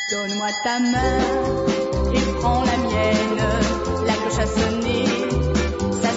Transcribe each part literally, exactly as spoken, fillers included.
Donne-moi ta main et prends la mienne. La cloche a sonné, ça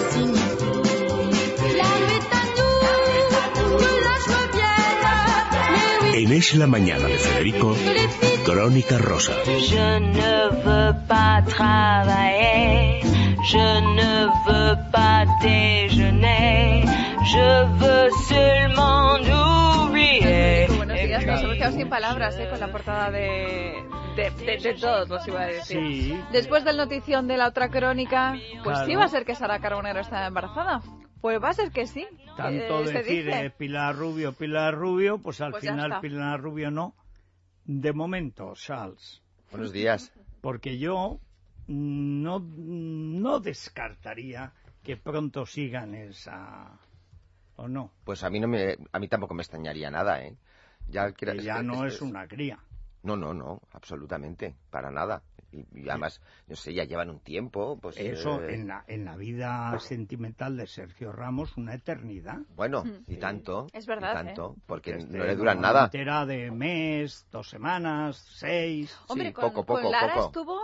signifie la nuit est à nous, que la joie vienne. Mais oui, En Es la Mañana de Federico, Crónica Rosa. Je ne veux pas travailler, je ne veux pas déjeuner, je veux seulement oublier. Buenos días, nos hemos quedado sin palabras ¿eh? Con la portada de, de, de, de todos, los iba a decir. Sí. Después del notición de la otra crónica, pues Claro. sí va a ser que Sara Carbonero está embarazada. Pues va a ser que sí. Tanto eh, se decir dice. eh, Pilar Rubio, Pilar Rubio, pues al Pues ya final está. Pilar Rubio no. De momento, Charles. Buenos días. Porque yo no, no descartaría que pronto sigan esa... ¿O no? Pues a mí no me, a mí tampoco me extrañaría nada, ¿eh? Ya, Que es ya que- no es- es una cría. No, no, no, absolutamente, para nada. Y, y además, no sé, ya llevan un tiempo, pues... Eso eh, en la, en la vida sentimental de Sergio Ramos, una eternidad. Bueno, Mm. y tanto. Es verdad, y tanto, porque Este, no le duran nada. Entera de mes, dos semanas, seis... Hombre, Sí, con, poco, poco, con Lara poco. estuvo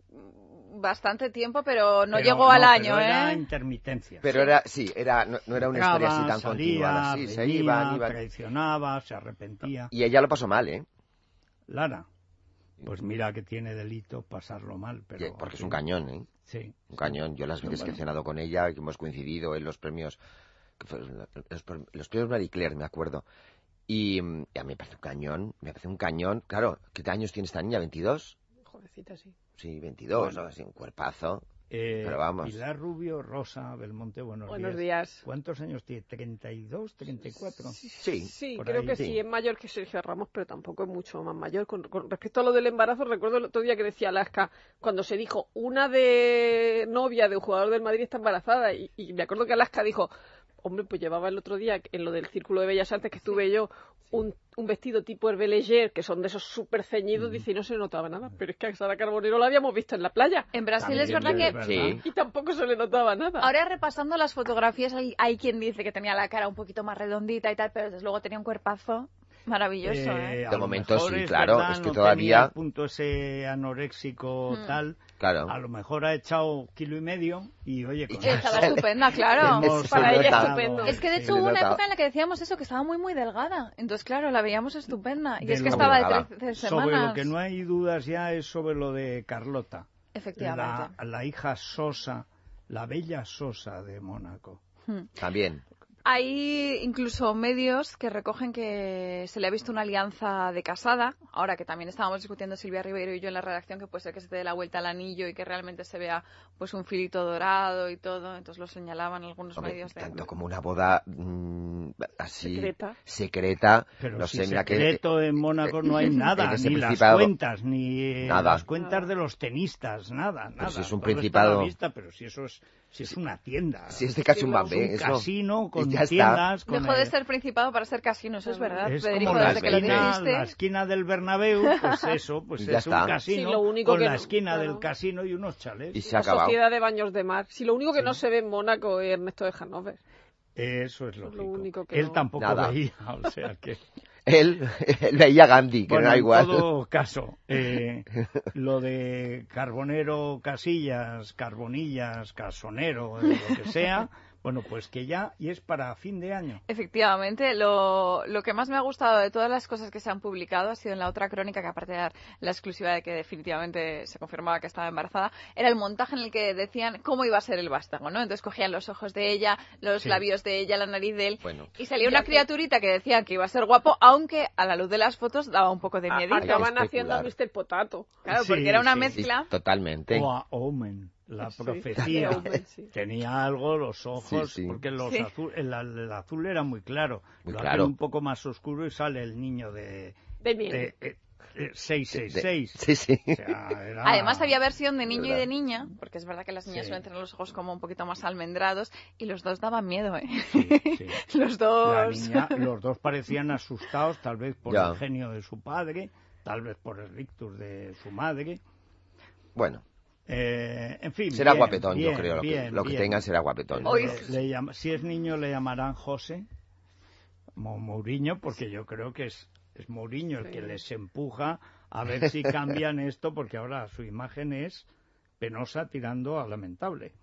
bastante tiempo, pero no Pero llegó al no, año, pero ¿eh? era intermitencia. Pero era, sí, era, no, no era una historia así Entraba, tan salía, continua. Sí, se venía, iban, iban. traicionaba, se arrepentía. Y ella lo pasó mal, ¿eh? Lara, pues mira que tiene delito pasarlo mal, pero... Que- Porque es un cañón, ¿eh? Sí. Un cañón. Yo las veces Bueno. que he cenado con ella, que hemos coincidido en los premios, que fue- los, los premios Marie Claire, me acuerdo. Y, mm, y a mí me parece un cañón, me parece un cañón. Claro, ¿qué años tiene esta niña? ¿veintidós? Jovencita, sí. Sí, veintidós, Bueno. ¿no? Así un cuerpazo. Eh, Pero vamos. Pilar Rubio, Rosa Belmonte, buenos, Buenos días. ¿Cuántos años tiene? ¿treinta y dos, treinta y cuatro? Sí. Sí, por creo ahí. que Sí. sí, es mayor que Sergio Ramos, pero tampoco es mucho más mayor. Con, con respecto a lo del embarazo, recuerdo el otro día que decía Alaska, cuando se dijo, una de novia de un jugador del Madrid está embarazada, y, y me acuerdo que Alaska dijo, hombre, pues llevaba el otro día, en lo del Círculo de Bellas Artes que estuve yo, un, un vestido tipo Hervé Leger, que son de esos súper ceñidos, dice, y no se notaba nada. Pero es que a Sara Carbonero la habíamos visto en la playa, En Brasil es También verdad es que... verdad. Sí. y tampoco se le notaba nada. Ahora repasando las fotografías, hay, hay quien dice que tenía la cara un poquito más redondita y tal, pero desde luego tenía un cuerpazo maravilloso, ¿eh? a De lo momento mejor sí, es claro, verdad, es que no todavía- tenía el punto ese anoréxico Hmm. tal, Claro. a lo mejor ha echado kilo y medio y oye, con Estaba eso estupenda, claro. hemos para ella notado- estupendo. Es que de sí. hecho le hubo una nota. época en la que decíamos eso, que estaba muy muy delgada. Entonces, claro, la veíamos estupenda. Y De es que lo- estaba de Delgada. trece Sobre semanas. lo que no hay dudas ya es sobre lo de Carlota, Efectivamente. la, la hija Sosa, la bella Sosa de Mónaco. También. Hay incluso medios que recogen que se le ha visto una alianza de casada, ahora que también estábamos discutiendo Silvia Ribeiro y yo en la redacción, que puede ser que se dé la vuelta al anillo y que realmente se vea pues un filito dorado y todo, entonces lo señalaban algunos Hombre, medios de... tanto como una boda mm, así Secreta. secreta, Pero no si sé, mira que secreto en Mónaco no hay nada, en ese ni las principado- cuentas, ni Nada. las cuentas de los tenistas, nada, nada. si es un Todo está principado- a la vista, pero si eso es, si es una tienda, si es de casi un Sí, es bambé, un eso. casino con Y ya está. tiendas, con Dejó de el- ser principado para ser casino, eso es verdad, es Federico, como la desde que lo esquina, dijiste. la esquina del Bernabéu, pues eso, pues Y ya es un está. casino Sí, lo único con que la no- esquina claro. del casino y unos chalés. Y se ha La acabado. Sociedad de Baños de Mar. Si lo único que no se ve en Mónaco es Ernesto de Hanover. Eso es lo lógico. único que Él no- tampoco Nada. veía, o sea que... Él, él veía a Gandhi, que Bueno, no era en igual. todo caso, eh, lo de Carbonero Casillas, Carbonillas, Casonero, eh, lo que sea, bueno, pues que ya, y es para fin de año. Efectivamente, lo, lo que más me ha gustado de todas las cosas que se han publicado ha sido en la otra crónica, que aparte de dar la exclusiva de que definitivamente se confirmaba que estaba embarazada, era el montaje en el que decían cómo iba a ser el vástago, ¿no? Entonces cogían los ojos de ella, los Sí. labios de ella, la nariz de él, Bueno. y salía una criaturita que decían que iba a ser guapo, aunque a la luz de las fotos daba un poco de A- miedito. Acaban especular. haciendo a mister Potato. Claro, Sí, porque era una sí, Sí, mezcla. totalmente. O a Omen, la Sí, profecía. de Omen, sí. Tenía algo los ojos, Sí, sí. porque los Sí. azul, el, el azul era muy claro. Muy lo claro. hacen un poco más oscuro y sale el niño de, De miel. de, eh, eh, seiscientos sesenta y seis. Sí, sí. O sea, era- Además había versión de niño y Verdad. de niña, porque es verdad que las niñas Sí. suelen tener los ojos como un poquito más almendrados, y los dos daban miedo, ¿eh? Sí, sí. Los La dos. niña, los dos parecían asustados, tal vez por Ya. el genio de su padre, tal vez por el rictus de su madre. Bueno, Eh, en fin. será bien, guapetón, bien, yo creo. Lo que, bien, lo que bien. tengan será guapetón. Hoy- Le- le llama- si es niño le llamarán José, como Mourinho, porque yo creo que es, es Mourinho el Sí. que les empuja a ver si cambian esto, porque ahora su imagen es penosa tirando a lamentable.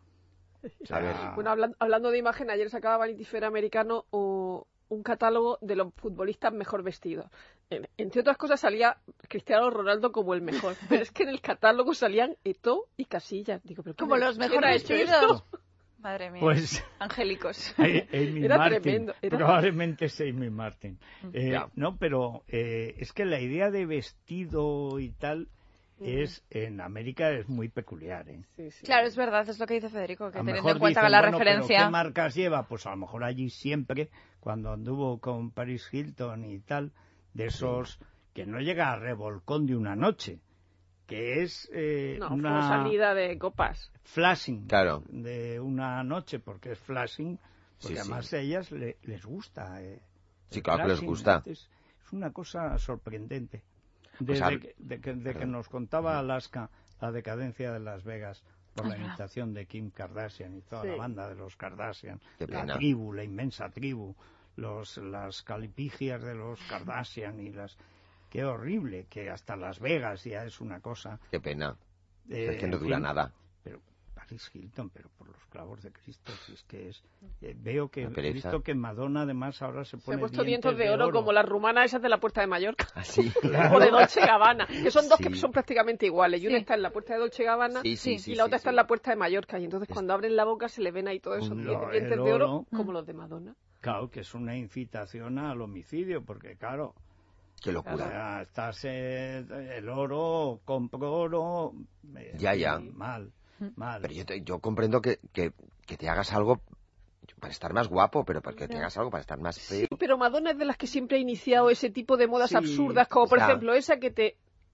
O sea, A ver. Bueno, hablan- hablando de imagen, ayer sacaba Vanity Fair americano o- un catálogo de los futbolistas mejor vestidos. En- entre otras cosas salía Cristiano Ronaldo como el mejor, pero es que en el catálogo salían Eto'o y Casillas. Digo, pero Como ¿quién- los quién mejor ha hecho vestidos. esto? Madre mía. Pues Angélicos. eh, Amy Era Martin, tremendo, era- probablemente es Amy Martin. Eh, Ya. no, pero eh, es que la idea de vestido y tal es en América es muy peculiar, ¿eh? Sí, sí. Claro, es verdad, es lo que dice Federico, que A lo teniendo mejor en cuenta dicen, la bueno, pero referencia... ¿qué marcas lleva? Pues a lo mejor allí siempre, cuando anduvo con Paris Hilton y tal, de esos que no llega a revolcón de una noche, que es eh, No, fue una salida de copas. flashing Claro. de una noche, porque es flashing, porque Sí, sí. además a ellas le- les gusta. eh, Sí, el claro que les flashing. gusta. Es, es una cosa sorprendente. Desde Pues hab- que, de que, de que Perdón. nos contaba Alaska la decadencia de Las Vegas por la Es verdad. imitación de Kim Kardashian y toda Sí. la banda de los Kardashian, Qué la pena. tribu, la inmensa tribu, los, las calipigias de los Kardashian y las... Qué horrible, que hasta Las Vegas ya es una cosa... Qué pena. eh, es que no en dura fin, nada. Pero Paris Hilton, pero por los clavos de Cristo, si es que es... eh, veo que Una he pereza. visto que Madonna además ahora se Se pone ha puesto dientes dientes de oro, como las rumanas esas de la Puerta de Mallorca. Así. O de Dolce Gabbana, que son dos Sí. que son prácticamente iguales. Y una Sí. está en la Puerta de Dolce Gabbana Sí, sí, y sí, la sí, otra está sí. en la Puerta de Mallorca. Y entonces Es- cuando abren la boca se le ven ahí todos esos Un- dientes, el dientes de oro, oro. como los de Madonna. Claro, que es una incitación al homicidio, porque claro, Qué o locura. sea, estás eh, el oro, compro oro, eh, Ya, ya. mal, mal. Pero yo, te- yo comprendo que, que, que te hagas algo para estar más guapo, pero para que te hagas algo para estar más feo. Sí, pero Madonna es de las que siempre ha iniciado ese tipo de modas Sí, absurdas, como por ya. ejemplo esa que te,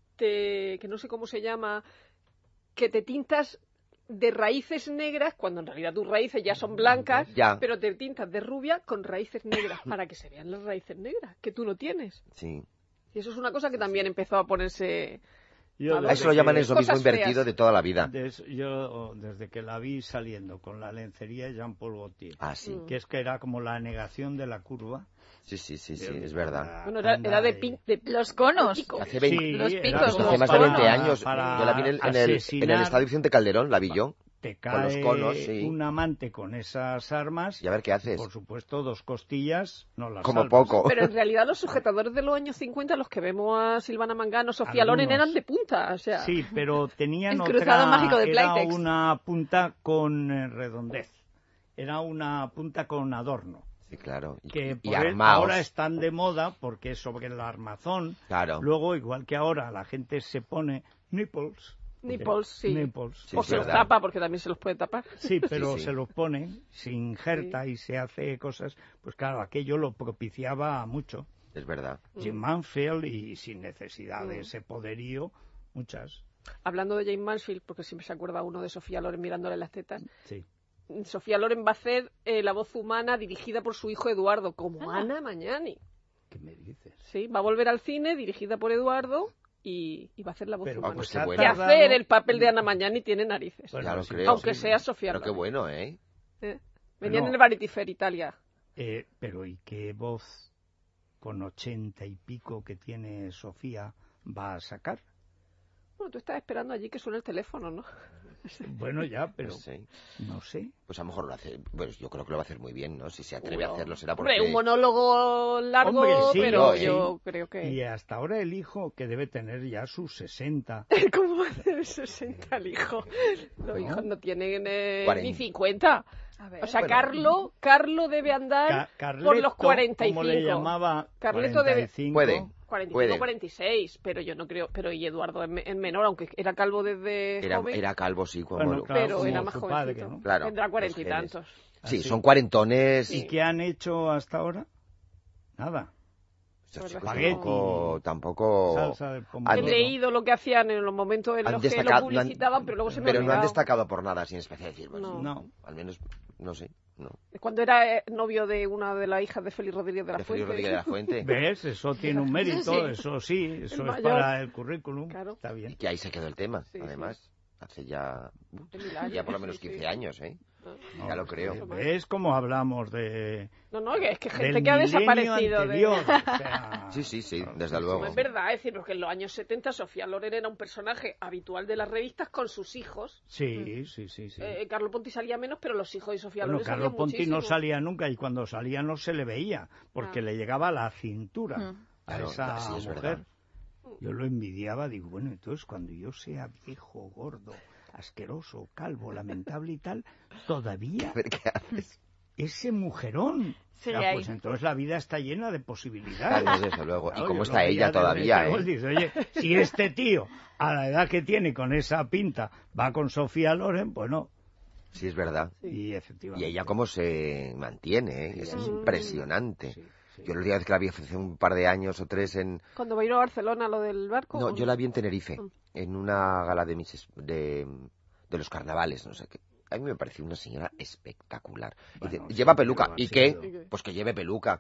te, que no sé cómo se llama, que te tintas de raíces negras, cuando en realidad tus raíces ya son blancas, Ya. pero te tintas de rubia con raíces negras, para que se vean las raíces negras, que tú no tienes. Sí. Y eso es una cosa que también empezó a ponerse... Yo A desde Eso lo llaman que- eso mismo Cosas invertido feas. de toda la vida. des- yo desde que la vi saliendo con la lencería de Jean-Paul Gaultier, Ah, sí. Mm. que es que era como la negación de la curva. Sí, sí, sí, sí, yo es digo, verdad. Bueno, era, anda era de, ahí. pin, de Los conos. pico. Hace veinte, Sí, Los era picos, como esto los hace más de conos. veinte años. para Yo la vi en el, en el, en el asesinar. Estadio Vicente Calderón, la vi yo. Te con cae los conos, sí. un amante con esas armas Y a ver qué haces. por supuesto, dos costillas no las Como salvas. poco. Pero en realidad los sujetadores de los años cincuenta, los que vemos a Silvana Mangano, Sofía Loren, Algunos. eran de punta. O sea, Sí, pero tenían El cruzado otra... mágico de era Playtex. una punta con eh, redondez. Era una punta con adorno. Sí, claro. Y, Que y por el- armaos. ahora están de moda porque es sobre el armazón. Claro. Luego, igual que ahora, la gente se pone nipples. nipples, sí. Nipples. Sí, o es se los verdad. tapa, porque también se los puede tapar. Sí, pero Sí, sí. se los pone, se injerta y se hace cosas. Pues claro, aquello lo propiciaba mucho. Es verdad. Jim Mansfield y sin necesidad de Mm. ese poderío, muchas. Hablando de Jane Mansfield, porque siempre se acuerda uno de Sofía Loren mirándole las tetas. Sí. Sofía Loren va a hacer eh, la voz humana dirigida por su hijo Eduardo, como Ah. Ana Mañani. ¿Qué me dices? Sí, va a volver al cine dirigida por Eduardo y, y va a hacer la voz Pero humana. pues se qué ha bueno. Que tardado- hacer el papel de Ana Mañani tiene narices. Bueno, Ya lo sí, creo. aunque sí. sea Sofía Pero qué Loren. bueno, ¿eh? ¿Eh? Venía No. en el Vanity Fair Italia. Eh, pero ¿y qué voz con ochenta y pico que tiene Sofía va a sacar? Bueno, tú estás esperando allí que suene el teléfono, ¿no? Bueno, ya, pero No sé. no sé. Pues a lo mejor lo hace. Bueno, yo creo que lo va a hacer muy bien, ¿no? Si se atreve a Seguro. hacerlo será porque. Hombre, un monólogo largo, Hombre, sí, pero sí. yo creo que... Y hasta ahora el hijo, que debe tener ya sus sesenta. ¿Cómo va a tener sesenta el hijo? Los No. hijos no tienen eh, cuarenta. ni cincuenta. A ver. O sea, Bueno. Carlo, Carlo debe andar Ca- Carleto, por los cuarenta y cinco. ¿cómo le llamaba? Carleto debe- cuarenta y cinco. Puede. cuarenta y cinco, Puede. cuarenta y seis, pero yo no creo. Pero y Eduardo es, me- es menor, aunque era calvo desde Era, joven, era calvo, sí, como Bueno, lo- claro, pero como era más su jovencito. padre, ¿no? Claro, Tendrá cuarenta y los genes. tantos. Sí, Así. son cuarentones. ¿Y qué han hecho hasta ahora? Nada. Estos La chicos verdad es que tampoco, tampoco Salsa de He pomodoro. leído lo que hacían en los momentos en han los que lo destacado, no han- publicitaban, pero luego se me pero ha no han olvidado. destacado por nada sin especial decir. Pues, No. No. Al menos, no sé, no. Cuando era eh, novio de una de las hijas de Félix Rodríguez de la De Félix Fuente. Rodríguez de la Fuente. ¿Ves? Eso tiene un mérito, Sí. eso sí, eso es mayor. para el currículum. Claro. Está Y bien. que ahí se quedó el tema, Sí, además. Hace ya, De mil años, ya por lo menos sí, sí. quince años, ¿eh? No, ya lo creo. ¿Ves cómo hablamos de... No, no, es que gente que ha desaparecido. Anterior, de... o sea... Sí, sí, sí, desde luego. No es verdad, es decir, que en los años setenta Sofía Loren era un personaje habitual de las revistas con sus hijos. Sí, sí, sí. sí. Eh, Carlo Ponti salía menos, pero los hijos de Sofía bueno, Loren salían Carlo Ponti muchísimo. no salía nunca y cuando salía no se le veía porque ah. le llegaba a la cintura Mm. a Claro, esa sí, es mujer. verdad. Yo lo envidiaba, digo, bueno, entonces cuando yo sea viejo, gordo, asqueroso, calvo, lamentable y tal, todavía... ¿Qué haces? Ese mujerón. Sí, o sea, ahí. pues entonces la vida está llena de posibilidades. Claro, desde luego. Claro, ¿Y cómo yo está lo ella veía todavía, desde eh? lejos, dice, oye, si este tío, a la edad que tiene, con esa pinta, va con Sofía Loren, pues no. Sí, es verdad. Y efectivamente. Y ella cómo se mantiene, ¿eh? Sí, Es sí. impresionante. Sí, sí. Yo la última vez que la vi hace un par de años o tres en... Cuando va a ir a Barcelona lo del barco. No, ¿o yo la vi en Tenerife, Mm. en una gala de, mis, de, de los carnavales, no sé qué. A mí me pareció una señora espectacular. Y Bueno, dice, sí, lleva pero peluca. ha ¿Y sido- qué? Pues que lleve peluca.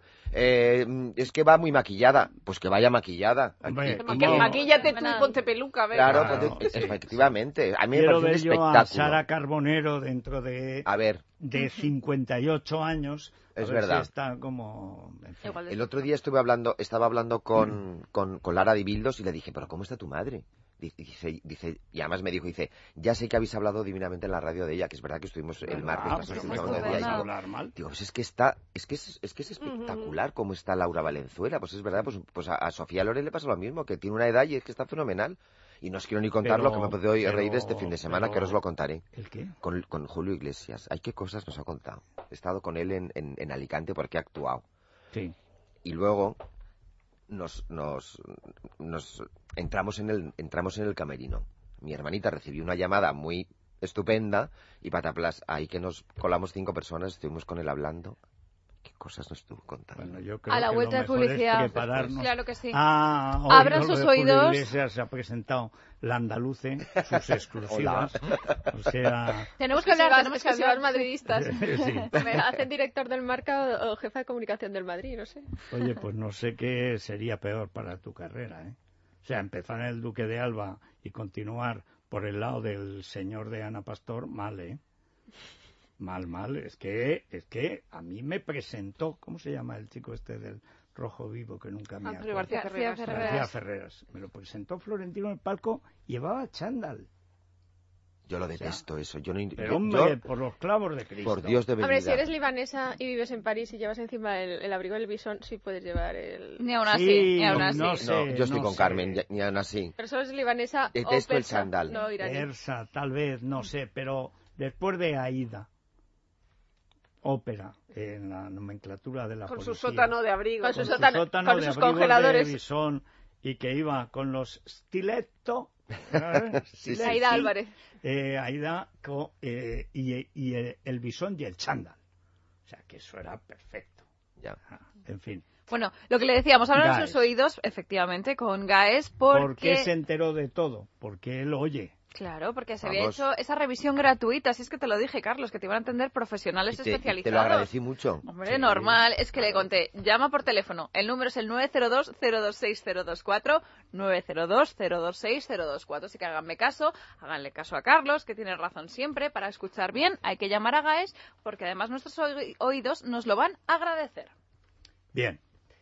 Eh, es que va muy maquillada. Pues que vaya maquillada. Hombre, Y- Maqui- no. Maquíllate tú y Fenomenal. ponte peluca, a ver. Claro, Claro, pues, sí. efectivamente. A mí me Quiero pareció un ver yo a espectáculo. Sara Carbonero dentro de, A ver, de cincuenta y ocho años. A Es ver verdad. si está como... en fin. Igual de- el otro día estuve hablando, estaba hablando con, con, con Lara Dibildos y le dije, pero ¿cómo está tu madre? Dice, dice, y además me dijo, dice, ya sé que habéis hablado divinamente en la radio de ella, que es verdad que estuvimos el martes Ah, pasado pues, estuvimos ¿cómo hablando de vas ella. a Y digo, hablar mal? digo, pues es que está, es que es, es que es espectacular cómo está Laura Valenzuela, pues es verdad, pues, pues a, a Sofía Loren le pasa lo mismo, que tiene una edad y es que está fenomenal. Y no os quiero ni contar Pero- lo que me he podido pero- reír este fin de semana, pero- que ahora os lo contaré. ¿El qué? Con, con Julio Iglesias. Ay, qué cosas nos ha contado. He estado con él en, en, en Alicante porque ha actuado. Sí. Y luego nos, nos, nos entramos en el entramos en el camerino. Mi hermanita recibió una llamada muy estupenda y pataplas, ahí que nos colamos cinco personas, estuvimos con él hablando. Qué cosas nos estuvo contando. Bueno, yo creo A la que vuelta lo de mejor es publicidad. prepararnos. Claro que sí. Ah, hoy Abran lo sus de Julio oídos. Iglesias se ha presentado la Andaluce, sus exclusivas. O sea, Tenemos que Es que hablar, si tenemos vas- que es que si vas hablar. madridistas. sí. Me hacen director del Marca o, o jefa de comunicación del Madrid, no sé. Oye, pues no sé qué sería peor para tu carrera, ¿eh? O sea, empezar en el Duque de Alba y continuar por el lado del señor de Ana Pastor, mal, ¿eh? Mal, mal. Es que, es que a mí me presentó, ¿cómo se llama el chico este del Rojo Vivo que nunca me Antonio acuerdo? García Ferreras. García García Ferreras. Me lo presentó Florentino en el palco, llevaba chándal. Yo lo detesto eso. Yo no, Pero yo- hombre, yo, por los clavos de Cristo. por Dios de Hombre, si bendita. eres libanesa y vives en París y llevas encima el, el abrigo del bisón, sí puedes llevar el... Ni aún así, Sí, ni aún no, así. no sé. No, yo estoy no con sé. Carmen, ya- ni aún así. Pero solo es libanesa o Detesto el persa, chándal. no iraní. Persa, tal vez, no sé, pero después de Aida, ópera, en la nomenclatura de la Con policía. su sótano de abrigo. Con su con su sótano- sótano con de sus abrigos congeladores. de bisón y que iba con los stiletto, ¿eh? Sí, sí. Aida Álvarez. eh, Aida co- eh, y, y el, el bisón y el chándal. O sea, que eso era perfecto. Ya. Ah, en fin. Bueno, lo que le decíamos, abran Gaes. sus oídos, efectivamente, con Gaes, porque... ¿Por qué se enteró de todo? Porque él oye. Claro, porque se había Vamos. hecho esa revisión gratuita, si es que te lo dije, Carlos, que te iban a atender profesionales Y te, y especializados. te lo agradecí mucho. Hombre, Sí, normal, es que le claro. conté, llama por teléfono, el número es el nueve cero dos, cero dos seis, cero dos cuatro, nueve cero dos, cero dos seis, cero dos cuatro, así que háganme caso, háganle caso a Carlos, que tiene razón siempre, para escuchar bien hay que llamar a Gaes, porque además nuestros oí- oídos nos lo van a agradecer. Bien.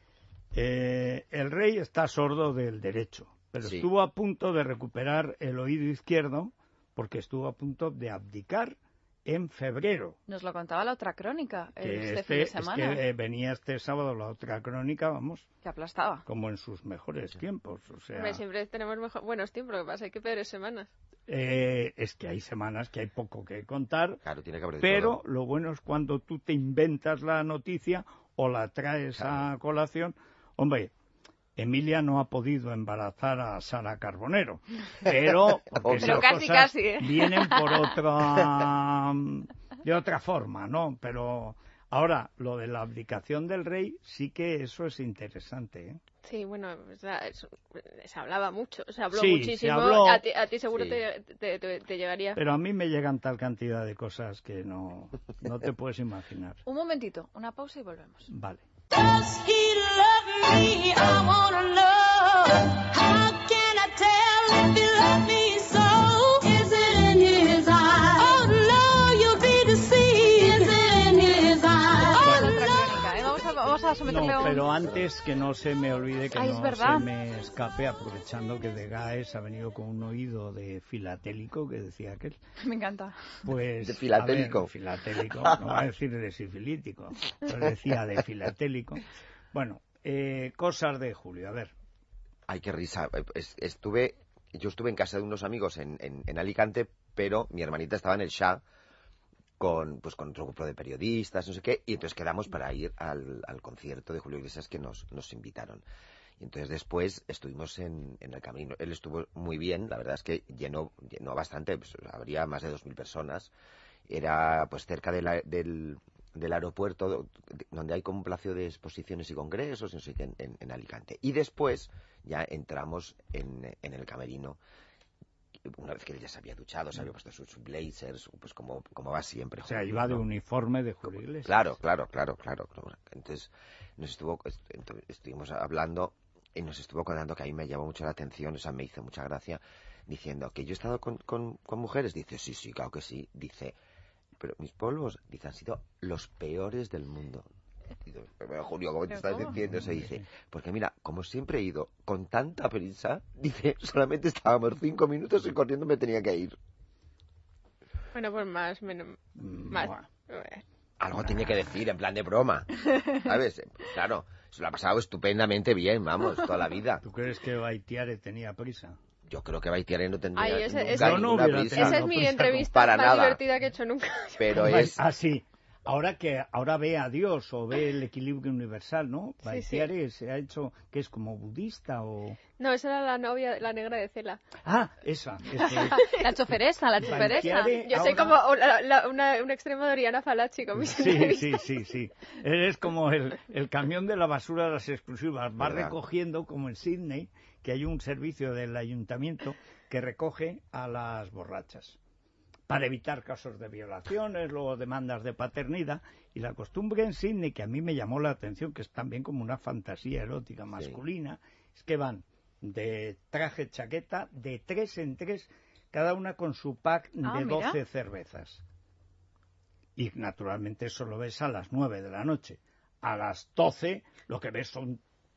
Eh, el rey está sordo del derecho, pero Sí. estuvo a punto de recuperar el oído izquierdo porque estuvo a punto de abdicar en febrero. Nos lo contaba la otra crónica, el, Que este este, fin de es semana, que eh, venía este sábado la otra crónica, vamos, que aplastaba. como en sus mejores tiempos. O sea, Hombre, siempre tenemos mejor- buenos tiempos, lo que pasa es que peores semanas. eh, es que hay semanas que hay poco que contar, Claro, tiene que haber de pero todo. lo bueno es cuando tú te inventas la noticia o la traes Claro. a colación. Hombre, Emilia no ha podido embarazar a Sara Carbonero, pero, porque Pero esas casi, cosas casi, ¿eh? vienen por otra, de otra forma, ¿no? Pero ahora, lo de la abdicación del rey, sí que eso es interesante, ¿eh? Sí, bueno, o sea, es- se hablaba mucho, se habló Sí, se muchísimo. habló. A, ti, a ti seguro Sí. te, te, te- te llegaría. Pero a mí me llegan tal cantidad de cosas que no, no te puedes imaginar. Un momentito, una pausa y volvemos. Vale. Does he love me? I wanna know. How can I tell if he loves me so? Is it in his eyes? Oh no, you'll be deceived. hacerle No, un... pero antes que no se me olvide, que Ay, es no verdad. se me escape, aprovechando que de Gaes ha venido con un oído de filatélico, que decía aquel. Me encanta. Pues, De filatélico. a ver, filatélico, no va a decir de sifilítico, pero decía de filatélico. Bueno, eh, cosas de Julio, a ver. Ay, qué risa. Es- Estuve, yo estuve en casa de unos amigos en, en, en Alicante, pero mi hermanita estaba en el Shah con, pues, con otro grupo de periodistas, no sé qué, y entonces quedamos para ir al, al concierto de Julio Iglesias que nos, nos invitaron. Y entonces después estuvimos en, en el camerino. Él estuvo muy bien, la verdad es que llenó, llenó bastante, pues, habría más de dos mil personas. Era pues cerca de la- del, del aeropuerto, donde hay como un palacio de exposiciones y congresos, no sé qué, en, en- en Alicante. Y después ya entramos en, en el camerino, una vez que él ya se había duchado, se había puesto sus, sus blazers, pues como, como va siempre. O sea, Julio, iba de ¿no? uniforme de Julio Iglesias. Claro, claro, claro, claro, claro. Entonces nos estuvo, est- ento- estuvimos hablando y nos estuvo contando que a mí me llamó mucho la atención, o sea, me hizo mucha gracia, diciendo que yo he estado con, con, con mujeres. Dice, sí, sí, claro que sí. Dice, pero mis polvos, dice, han sido los peores del mundo. Digo, pero Julio, ¿cómo te ¿Pero estás cómo? diciendo? Se dice, porque mira, como siempre he ido con tanta prisa, dice, solamente estábamos cinco minutos y corriendo me tenía que ir. Bueno, pues más, menos, Mm, más. buah. Eh, Algo tiene que decir, en plan de broma, ¿sabes? Claro, se lo ha pasado estupendamente bien, vamos, toda la vida. ¿Tú crees que Baitiare tenía prisa? Yo creo que Baitiare no tendría Ay, ese- nunca ese- Yo no ninguna hubiera prisa, tenido Esa es mi prisa entrevista para más nada. divertida que he hecho nunca. pero es... Ah, sí. Ahora que ahora ve a Dios o ve el equilibrio universal, ¿no? Sí, Baitiare se ha hecho que es como budista o... No, esa era la novia, la negra de Cela. Ah, esa. ese- La choferesa, la choferesa. Baitiare Yo soy ahora- como la- la- una, un extremo de Oriana Falachi con mis Sí, entrevistas. sí, sí, sí. Eres como el, el camión de la basura de las exclusivas. Va ¿Verdad? recogiendo, como en Sydney, que hay un servicio del ayuntamiento que recoge a las borrachas para evitar casos de violaciones, luego demandas de paternidad. Y la costumbre en Sydney, que a mí me llamó la atención, que es también como una fantasía erótica masculina, es que van de traje chaqueta de tres en tres, cada una con su pack de Ah, mira. doce cervezas. Y naturalmente eso lo ves a las nueve de la noche. A las doce lo que ves son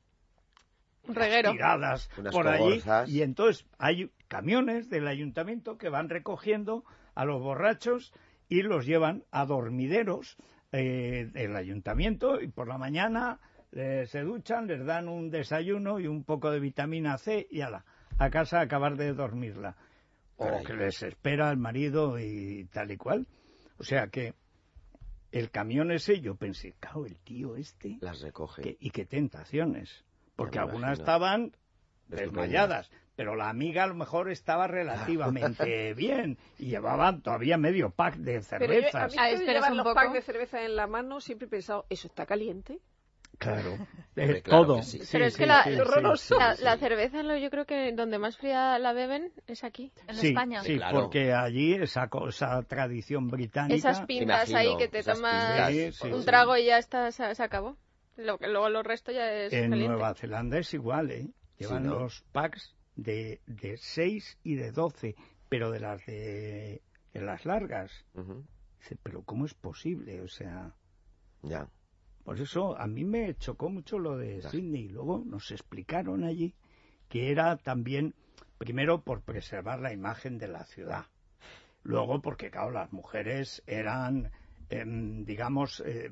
Un reguero. tiradas Unas por allí. cogorzas. Y entonces hay camiones del ayuntamiento que van recogiendo a los borrachos y los llevan a dormideros eh, del ayuntamiento, y por la mañana eh, se duchan, les dan un desayuno y un poco de vitamina C y ala, a casa a acabar de dormirla. O Caray. que les espera el marido y tal y cual. O sea que el camión ese, yo pensé, claro, el tío este, Las recoge. que- y qué tentaciones. Porque me algunas imagino. estaban Estupendas. desmayadas, pero la amiga a lo mejor estaba relativamente bien y llevaban todavía medio pack de Pero yo, a cervezas. mí Ah, esto de esperas llevar un los poco. packs de cerveza en la mano, siempre he pensado, ¿eso está caliente? Claro, Hombre, eh, claro todo. que sí. Pero es que la- sí, horroroso. La, sí. la cerveza, lo- yo creo que donde más fría la beben es aquí. En Sí, España. sí, Claro. porque allí esa, co- esa tradición británica... Esas pintas imagino, ahí que te esas tomas pintas. Sí, un sí. trago y ya está, se, se acabó. Lo, que- luego lo resto ya es En caliente. Nueva Zelanda es igual, ¿eh? Llevan Sí, ¿no? los packs de, de seis y de doce, pero de las de, de las largas. Ujú. Dice, pero ¿cómo es posible? O sea... Ya. Por eso a mí me chocó mucho lo de Ya. Sydney. Luego nos explicaron allí que era también, primero por preservar la imagen de la ciudad. Luego porque, claro, las mujeres eran, em, digamos, eh,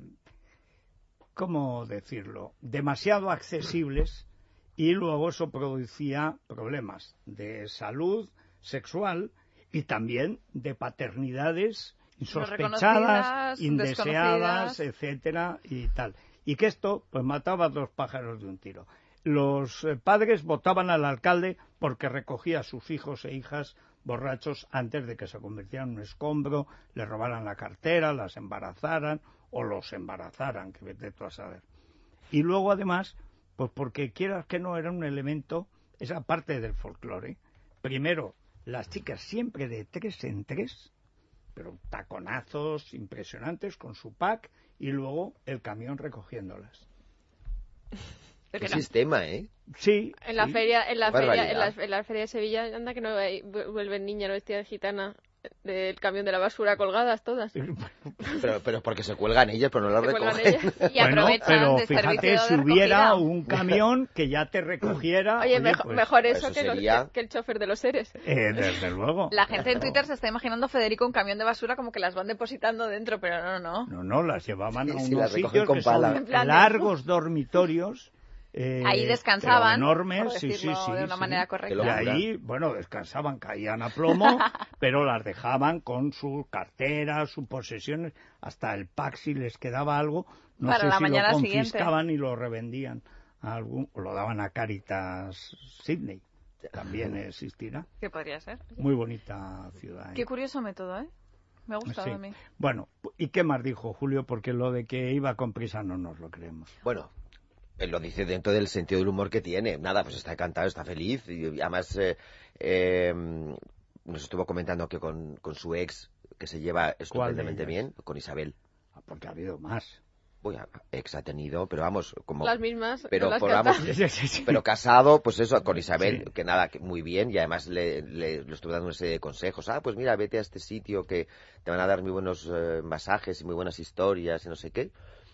¿cómo decirlo?, demasiado accesibles, y luego eso producía problemas de salud sexual y también de paternidades insospechadas, reconocidas, indeseadas, desconocidas. etcétera, y tal. Y que esto, pues, mataba a dos pájaros de un tiro. Los eh, padres votaban al alcalde porque recogía a sus hijos e hijas borrachos antes de que se convirtieran en un escombro, le robaran la cartera, las embarazaran o los embarazaran, que vete tú a saber. Y luego, además, pues porque quieras que no, era un elemento, esa parte del folclore. Primero, las chicas siempre de tres en tres, pero taconazos impresionantes con su pack, y luego el camión recogiéndolas. Qué sistema, ¿eh? Sí. En la sí. feria, en la Barbaridad. feria, en la, en la feria de Sevilla, anda que no hay- vu- vuelven niñas vestidas de gitana del camión de la basura colgadas todas. Pero, pero porque se cuelgan ellas, pero no las Se cuelgan recogen. ellas. Y Bueno, aprovechan pero de fíjate, servicio si de hubiera recogida. un camión que ya te recogiera... Oye, oye, mejo- pues, mejor eso, eso que, los- sería- que- que el chofer de los seres. eh, desde luego. La gente en Twitter se está imaginando Federico un camión de basura como que las van depositando dentro, pero no, no. No, no, las llevaban a Sí, unos sí, las recogen sitios con que son pala. En plan de- largos dormitorios. eh, Ahí descansaban, pero enormes, por sí, sí, decirlo sí, de una sí. manera Qué correcta. Y locura. ahí, bueno, descansaban, caían a plomo, pero las dejaban con sus carteras, sus posesiones, hasta el pack si les quedaba algo, no Para sé la si mañana lo siguiente. confiscaban y lo revendían a algún, o lo daban a Caritas Sydney, también existirá. ¿Qué podría ser? Muy bonita ciudad. ¿eh? Qué curioso método, ¿eh? Me ha gustado Sí. a mí. Bueno, ¿y qué más dijo Julio? Porque lo de que iba con prisa no nos lo creemos. Bueno, él lo dice dentro del sentido del humor que tiene. Nada, pues está encantado, está feliz. Y además eh, eh, nos estuvo comentando que con, con su ex, que se lleva estupendamente ellas? bien, con Isabel. Ah, porque ha habido más. Uy, a- ex ha tenido, pero vamos, como... Las mismas. Pero, no las por, que vamos, hasta- Sí, sí, sí. pero casado, pues eso, con Isabel, Sí. que nada, que muy bien, y además le, le, le estuve dando una serie de consejos. Ah, pues mira, vete a este sitio que te van a dar muy buenos eh, masajes y muy buenas historias y no sé qué.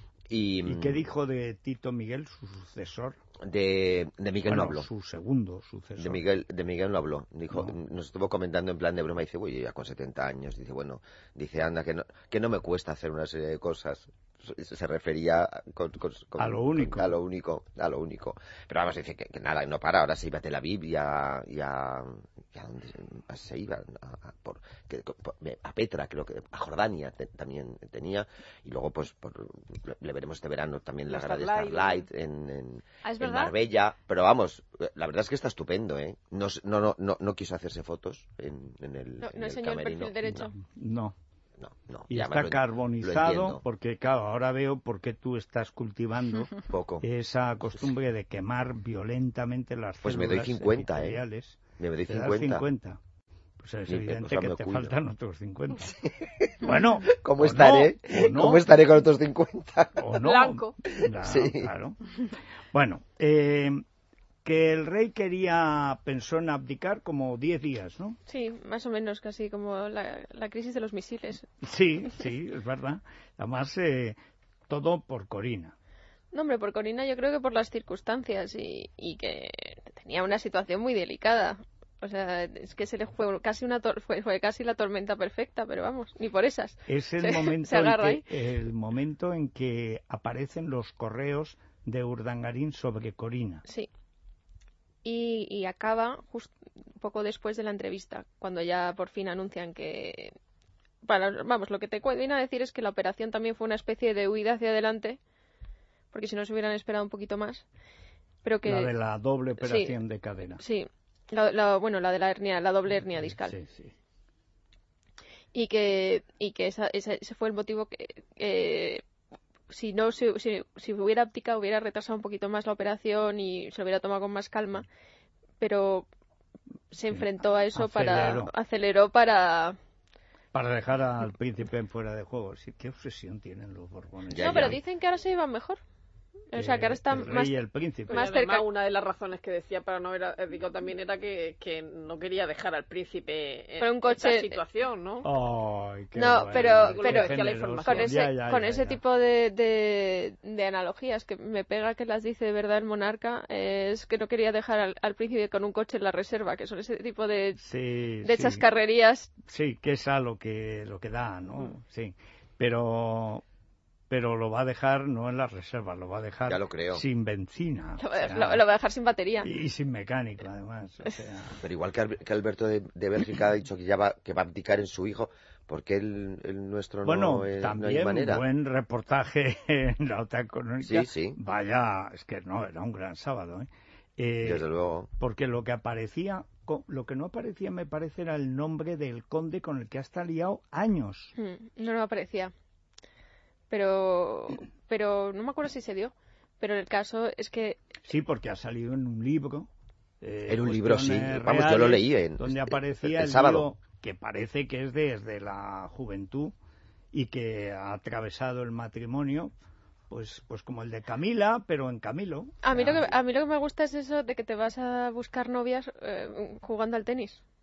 Y, ¿Y qué dijo de Tito Miguel, su sucesor? De, de Miguel Bueno, no habló. su segundo sucesor. De Miguel, de Miguel no habló. Dijo, No. nos estuvo comentando en plan de broma. Dice, uy, ya con setenta años. Dice, bueno, dice, anda, que no, que no me cuesta hacer una serie de cosas. Se, se refería con, con- con- A lo único. con- a lo único. A lo único. Pero vamos, dice que, que nada, no para. Ahora se iba a Tel Aviv y a... Y a, y a dónde se- se iba? A, a- por, que- por- a Petra, creo que... A Jordania te- también tenía. Y luego, pues, por- le veremos este verano también la La gala de Starlight, Starlight en... en Ah, ¿es en verdad? Marbella, pero vamos, la verdad es que está estupendo, ¿eh? No, s- no, no, no, no quiso hacerse fotos en, en el, No, en no el enseñó el camerino. perfil derecho. No. No, no. Y ya está además lo- lo carbonizado, entiendo. porque claro, ahora veo por qué tú estás cultivando Poco. esa costumbre de quemar violentamente las Pues me doy células cincuenta, ¿eh? epiteliales. Me doy ¿Te das cincuenta. cincuenta? Pues es Ni- evidente o sea, que me te cuido. faltan otros cincuenta. Bueno, ¿Cómo o estaré? no, o no, ¿Cómo estaré con otros cincuenta? o no. Blanco. Claro, Sí. claro. Bueno, eh, que el rey quería, pensó en abdicar como diez días, ¿no? Sí, más o menos, casi como la, la crisis de los misiles. Sí, sí, es verdad. Además, eh, todo por Corina. No, hombre, por Corina yo creo que por las circunstancias y, y que tenía una situación muy delicada. O sea, es que se le fue casi una tor- fue, fue casi la tormenta perfecta, pero vamos, ni por esas. Es el, Se- momento se agarra en que, el momento en que aparecen los correos de Urdangarín sobre Corina. Sí. Y, y acaba justo poco después de la entrevista, cuando ya por fin anuncian que... Para, vamos, lo que te cu- viene a decir es que la operación también fue una especie de huida hacia adelante, porque si no se hubieran esperado un poquito más. Pero que... La de la doble operación de cadera. Sí, la, la- bueno, la de la hernia, la doble hernia discal. Sí, sí. Y que, y que esa, esa- ese fue el motivo que, que si no se- si, si hubiera abdicado hubiera retrasado un poquito más la operación y se lo hubiera tomado con más calma, pero se enfrentó a eso Aceleró. para aceleró para Para dejar al príncipe en fuera de juego. Sí, qué obsesión tienen los Borbones. Ya, no, ya. pero dicen que ahora se iban mejor. O sea, que ahora están el rey más y el príncipe. más Y además, cerca. una de las razones que decía para no haber abdicado también era que, que no quería dejar al príncipe en Pero un coche- esta situación, ¿no? Ay, qué No, bueno, pero- qué pero- generoso. con ese, Ya, ya, con ya, ese ya. tipo de, de, de analogías que me pega que las dice de verdad el monarca, eh, es que no quería dejar al, al príncipe con un coche en la reserva, que son ese tipo de, Sí, de sí. chascarrerías. Sí, que es a lo que, lo que da, ¿no? Mm. Sí. Pero, pero lo va a dejar no en las reservas, lo va a dejar Ya lo creo. sin benzina. Lo, o sea, lo- lo va a dejar sin batería. y, y sin mecánico, además. O sea, Pero igual que, Al- que Alberto de, de Bélgica ha dicho que ya va, que va a abdicar en su hijo, ¿por qué el, el nuestro bueno, no, eh, no hay también manera? buen reportaje en la otra económica. Sí, sí. Vaya, es que no, era un gran sábado, ¿eh? Eh, Desde luego. porque lo que aparecía, co- lo que no aparecía me parece era el nombre del conde con el que ha estado liado años. Mm, No, no aparecía. Pero, pero no me acuerdo si se dio. Pero el caso es que Sí, porque ha salido en un libro. eh, En un libro, sí. Cuestiones Vamos, yo lo Reales, leí en- donde el- aparecía el el, sábado. lío que parece que es desde la juventud y que ha atravesado el matrimonio, pues, pues como el de Camila, pero en Camilo. a mí, O sea, lo que a mí lo que me gusta es eso de que te vas a buscar novias eh, jugando al tenis.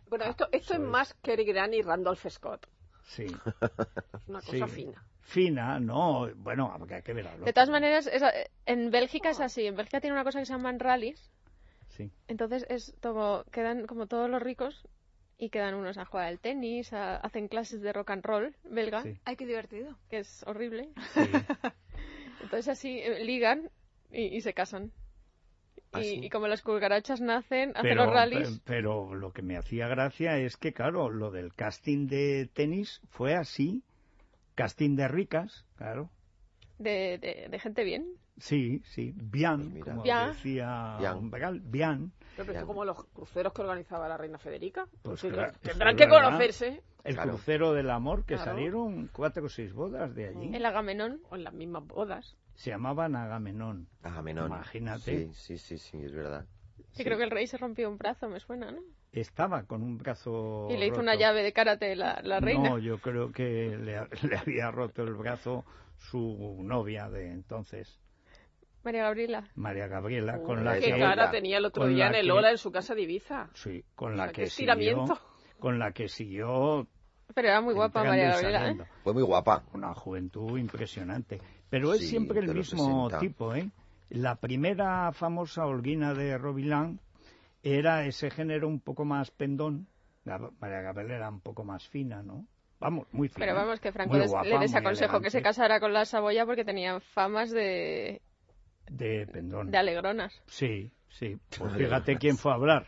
Bueno, esto, esto es, es más Cary Grant y Randolph Scott. Sí. Es una cosa Sí. fina. Fina, no, bueno, hay que verlo. De todas maneras, es- en Bélgica es así. En Bélgica tiene una cosa que se llaman rallies. Sí. Entonces es como, quedan como todos los ricos y quedan unos a jugar al tenis, a- hacen clases de rock and roll belga, Sí. Ay, qué divertido. que es horrible. Sí. Entonces así eh, ligan y, y se casan. ¿Ah, y, sí? y como las cucarachas nacen, hacen Pero, los rallies. pe- pero lo que me hacía gracia es que, claro, lo del casting de tenis fue así. Casting de ricas, claro. De, de, de gente bien. Sí, sí. Bien, Pues mira. como Bien. decía Bien. Umbegal, bien. Pero Ya. esto como los cruceros que organizaba la reina Federica. Pues Sí, claro, tendrán eso que es verdad. conocerse El Claro. crucero del amor, que Claro. salieron cuatro o seis bodas de allí. El Agamenón. o en las mismas bodas. Se llamaban Agamenón. Agamenón. Imagínate. Sí, sí, sí, sí, es verdad. Que creo que el rey se rompió un brazo, me suena, ¿no? Estaba con un brazo Y le hizo roto. una llave de karate la, la reina. No, yo creo que le, le había roto el brazo su novia de entonces, María Gabriela. María Gabriela, Uy, con la qué que... cara tenía el otro con día la en el que- Ola en su casa de Ibiza. Sí, con O la sea, que qué siguió... estiramiento. Con la que siguió... Pero era muy guapa entrando María y Gabriela, ¿eh? saliendo. Fue muy guapa. Una juventud impresionante. Pero es Sí, siempre el de los mismo sesenta. tipo, ¿eh? La primera famosa Olguina de Robilán era ese género un poco más pendón. Gab- María Gabriela era un poco más fina, ¿no? Vamos, muy fina. Pero vamos, que Franco muy des- guapa, le muy desaconsejó que se elegante. casara con la Saboya porque tenían famas de, De pendón. de alegronas. Sí, sí. Pues Madre fíjate mía. quién fue a hablar.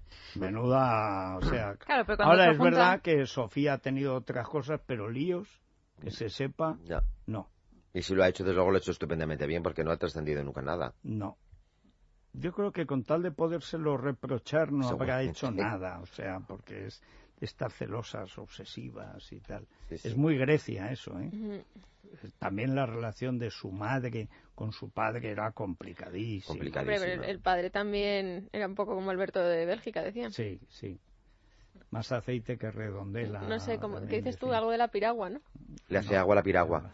Menuda, o sea... Claro, pero cuando Ahora se es junta- verdad que Sofía ha tenido otras cosas, pero líos, que se sepa, Ya. no, Y si lo ha hecho, desde luego lo ha hecho estupendamente bien porque no ha trascendido nunca nada. no. Yo creo que con tal de podérselo reprochar no habrá Seguramente. hecho nada, o sea, porque es de estas celosas obsesivas y tal. Sí, sí. Es muy Grecia eso, ¿eh? Ujú. También la relación de su madre con su padre era complicadísima. Complicada. Hombre, pero el, Carísima. el padre también era un poco como Alberto de Bélgica, decían. Sí, sí. Más aceite que redondela. No sé, como, también ¿qué dices tú? decía. Algo de la piragua, ¿no? Le hace agua a la piragua.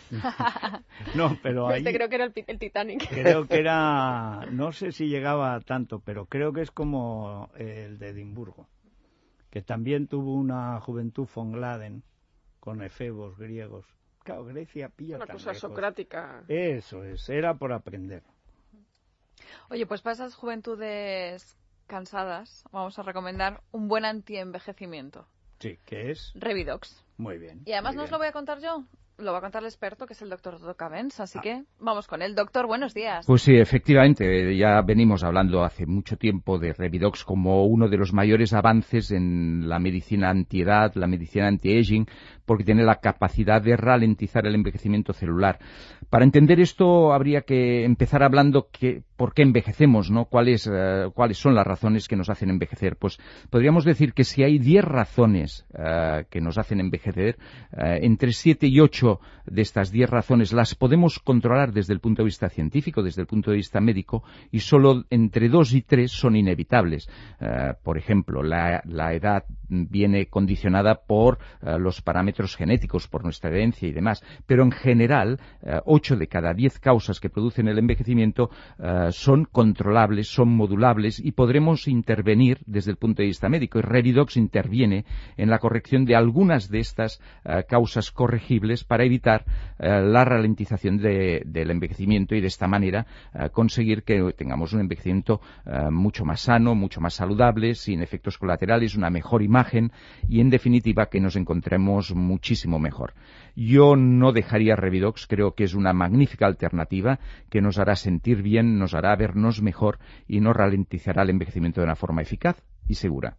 No, pero ahí... Este creo que era el, pi- el Titanic. Creo que era, no sé si llegaba a tanto, pero creo que es como el de Edimburgo, que también tuvo una juventud von Gladen con efebos griegos. Claro, Grecia pilla Una tan cosa lejos. socrática. Eso es, era por aprender. Oye, pues para esas juventudes cansadas, vamos a recomendar un buen antienvejecimiento. Sí, que es Revidox. muy bien. Y además muy no os bien. lo voy a contar yo, lo va a contar el experto, que es el doctor Docavens, así que vamos con él. Doctor, buenos días. Pues sí, efectivamente, ya venimos hablando hace mucho tiempo de Revidox como uno de los mayores avances en la medicina antiedad, la medicina anti-aging, porque tiene la capacidad de ralentizar el envejecimiento celular. Para entender esto habría que empezar hablando que por qué envejecemos, ¿no? ¿Cuáles, eh, cuáles son las razones que nos hacen envejecer? Pues podríamos decir que si hay diez razones eh, que nos hacen envejecer, eh, entre siete y ocho de estas diez razones las podemos controlar desde el punto de vista científico, desde el punto de vista médico, y solo entre dos y tres son inevitables. Eh, por ejemplo, la, la edad viene condicionada por eh, los parámetros genéticos, por nuestra herencia y demás, pero en general, eh, ocho de cada diez causas que producen el envejecimiento eh, son controlables, son modulables y podremos intervenir desde el punto de vista médico. Y Revidox interviene en la corrección de algunas de estas eh, causas corregibles para evitar eh, la ralentización de, del envejecimiento y de esta manera eh, conseguir que tengamos un envejecimiento eh, mucho más sano, mucho más saludable, sin efectos colaterales, una mejor imagen y en definitiva que nos encontremos muchísimo mejor. Yo no dejaría Revidox, creo que es una magnífica alternativa que nos hará sentir bien, nos hará vernos mejor y nos ralentizará el envejecimiento de una forma eficaz y segura.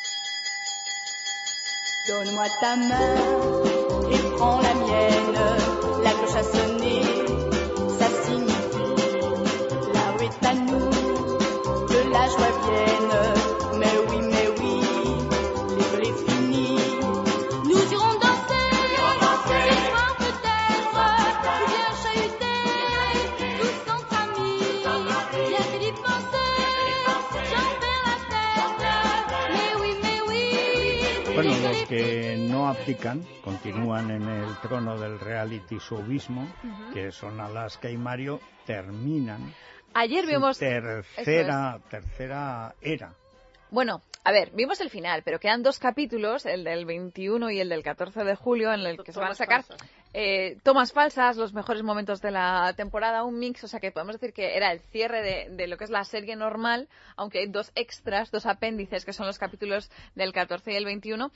Donne-moi ta main et prends la mienne. La cloche a sonné, ça signifie la rue est à nous, que la joie vienne. Mais oui, mais oui, l'école est finie. Nous irons danser, ce soir peut-être, ou bien chahuter, tous entre amis, bien que d'y penser, j'en perds la tête. Mais oui, mais oui. Bueno, los que no abdican continúan en el trono del reality showismo, que son Alaska y Mario, terminan Ayer su vimos... tercera, tercera era. Bueno, a ver, vimos el final, pero quedan dos capítulos, el del veintiuno y el del catorce de julio, en el que se van a sacar eh, tomas falsas, los mejores momentos de la temporada, un mix, o sea que podemos decir que era el cierre de, de lo que es la serie normal, aunque hay dos extras, dos apéndices, que son los capítulos del catorce y el veintiuno,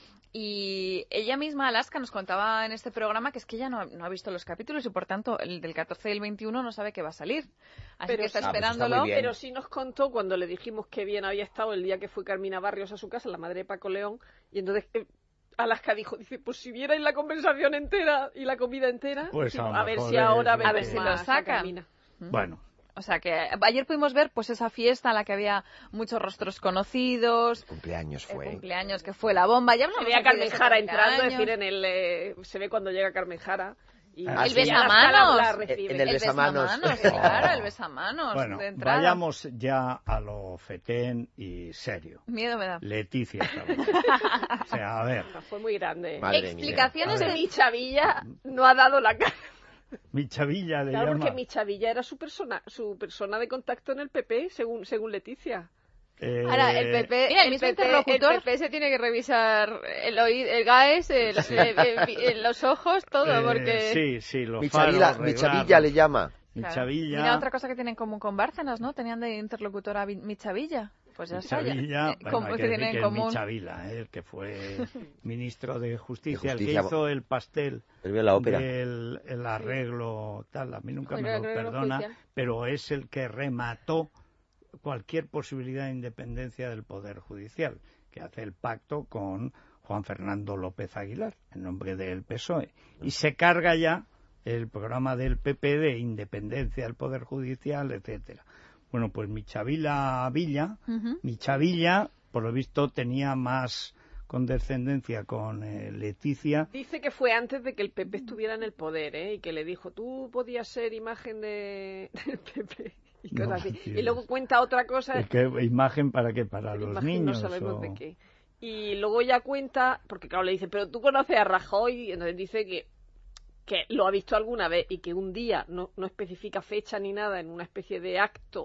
y ella misma, Alaska, nos contaba en este programa que es que ella no, no ha visto los capítulos y por tanto el del catorce y el veintiuno no sabe que va a salir, así pero que está sí, esperándolo. Ah, pues está pero sí nos contó cuando le dijimos que bien había estado el día que fue Carmina Barrios a su casa, la madre de Paco León, y entonces eh, Alaska dijo, dice, pues si vierais la conversación entera y la comida entera, pues digo, a, a ver mejor si ahora es a ver vemos si lo más a sacan. Carmina. Bueno. O sea que ayer pudimos ver pues esa fiesta en la que había muchos rostros conocidos. Cumpleaños fue. El cumpleaños que fue la bomba. Ya Se ve a Carmen Jara entrando, es decir, en el, eh, se ve cuando llega Carmen Jara. Y Ah, el sí. besamanos. La recibe. En el El besamanos. besamanos, claro, el besamanos. Bueno, de entrada. vayamos ya a lo fetén y serio. Miedo me da. Leticia Sabater. O sea, a ver, Fue muy grande. Madre Explicaciones mía. A de ver. Mi Chavilla no ha dado la cara. mi Chavilla le Claro, llama. porque mi Chavilla era su persona, su persona de contacto en el P P, según, según Leticia. Eh, Ahora, el P P, Mira, el el, mismo P P, el interlocutor. P P se tiene que revisar el oído, el GAES, el, el- el- el- los ojos, todo, eh, porque... Sí, sí, los Mi faros, Chavilla, mi arreglarlos. Chavilla le llama. Mi Claro. Chavilla. Mira, otra cosa que tienen en común con Bárcenas, ¿no? Tenían de interlocutora Vi- mi Chavilla. Pues ya Mi está. ya. Chavilla, Eh, bueno, como hay que que decir tienen que en es común. mi Chavila, eh, el que fue ministro de Justicia, De el Justicia. que hizo el pastel Él vio la ópera. del el arreglo tal, a mí nunca El me lo arreglo perdona, judicial. pero es el que remató cualquier posibilidad de independencia del Poder Judicial, que hace el pacto con Juan Fernando López Aguilar, en nombre del P S O E, y se carga ya el programa del P P de independencia del Poder Judicial, etcétera. Bueno, pues mi Chavila Villa, Ujú. mi Chavilla, por lo visto, tenía más condescendencia con eh, Leticia. Dice que fue antes de que el P P estuviera en el poder, ¿eh? Y que le dijo, tú podías ser imagen de... del P P. Y cosas No, así. tío, Y luego cuenta otra cosa. ¿Y qué imagen para qué? ¿Para los Imagen, niños? no sabemos o- de qué. Y luego ella cuenta, porque claro, le dice, pero tú conoces a Rajoy, y entonces dice que, que lo ha visto alguna vez y que un día, no, no especifica fecha ni nada, en una especie de acto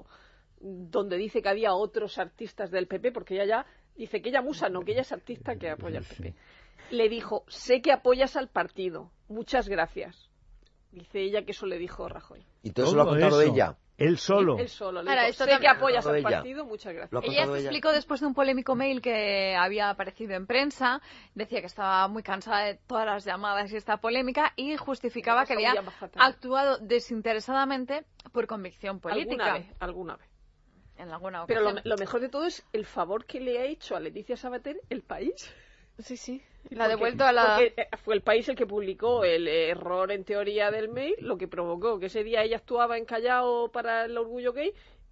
donde dice que había otros artistas del P P, porque ella ya dice que ella musa, no, que ella es artista que apoya al P P. Le dijo, sé que apoyas al partido, muchas gracias. Dice ella que eso le dijo Rajoy. Y todo eso lo ha Todo contado eso. ella. Él solo. Él solo le Ahora, dijo, esto sé que también- apoyas Lo ha al contado ella. partido, muchas gracias. Lo ha Ella contado se ella. explicó después de un polémico mail que había aparecido en prensa, decía que estaba muy cansada de todas las llamadas y esta polémica y justificaba que Eso había llama fatal. actuado desinteresadamente por convicción política. Alguna vez, alguna vez. En alguna Pero ocasión. lo, lo mejor de todo es el favor que le ha hecho a Leticia Sabater el país. Sí, sí. Sí, La ha porque- devuelto a la... porque, eh, fue el país el que publicó el error en teoría del mail, lo que provocó que ese día ella actuaba en Callao para el orgullo gay.